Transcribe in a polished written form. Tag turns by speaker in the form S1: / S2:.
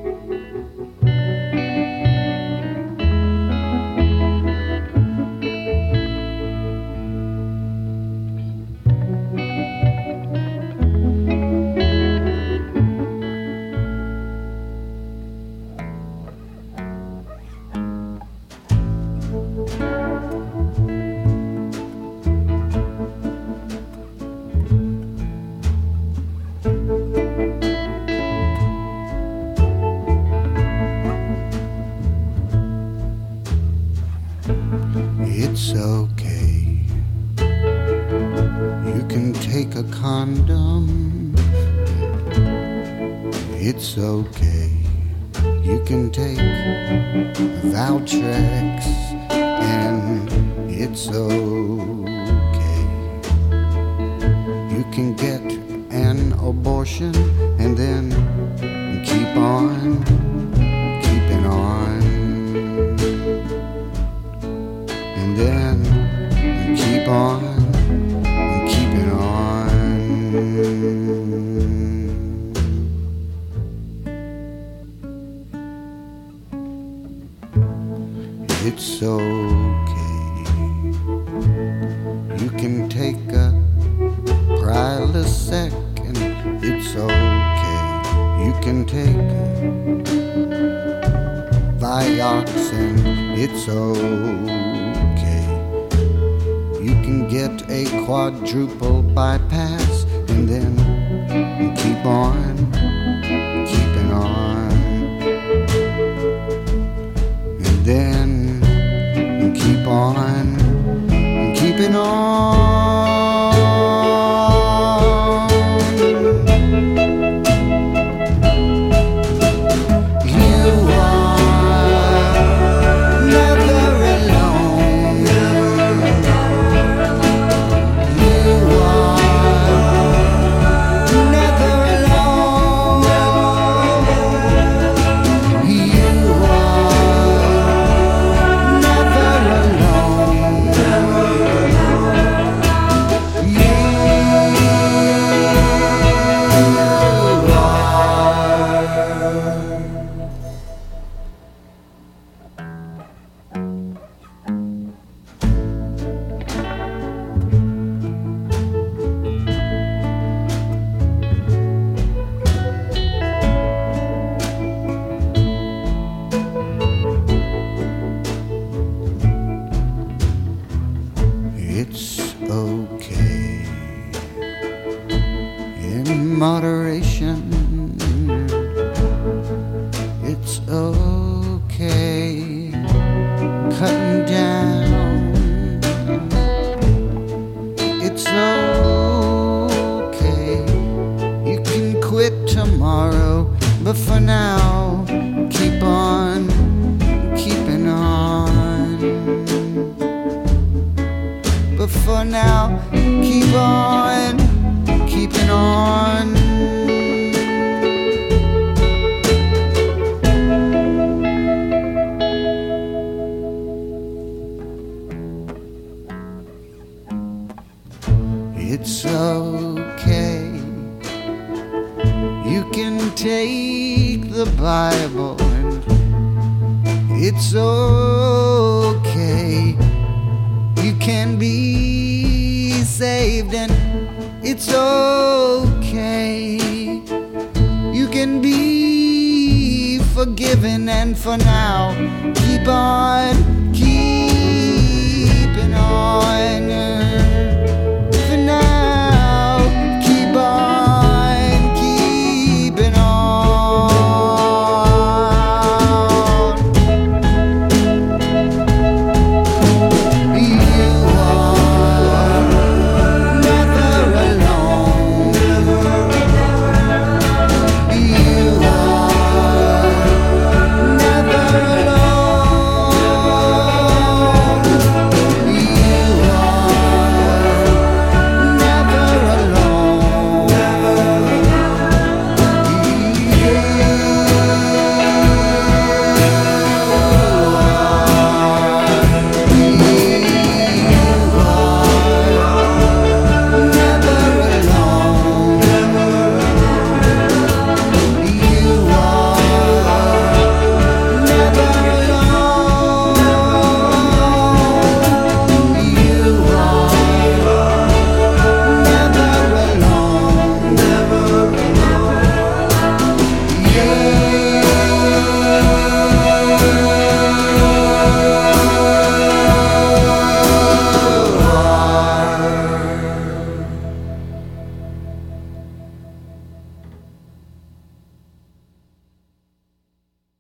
S1: It's okay. You can take a condom. It's okay. You can take Valtrex, and it's okay. You can get an abortion and then keep on keeping on. And then keep on keeping on. It's okay. You can take a Prilosec, and it's okay. You can take Vioxin, it's okay. You can get a quadruple bypass and then keep on keeping on. And then keep on keeping on. It's okay in moderation. It's okay cutting down. It's okay. You can quit tomorrow, but for now, keep on keeping on. But for now, keep on keeping on. It's okay. You can take the Bible, and it's okay. You can be saved, and it's okay. You can be forgiven, and for now, keep on keeping on.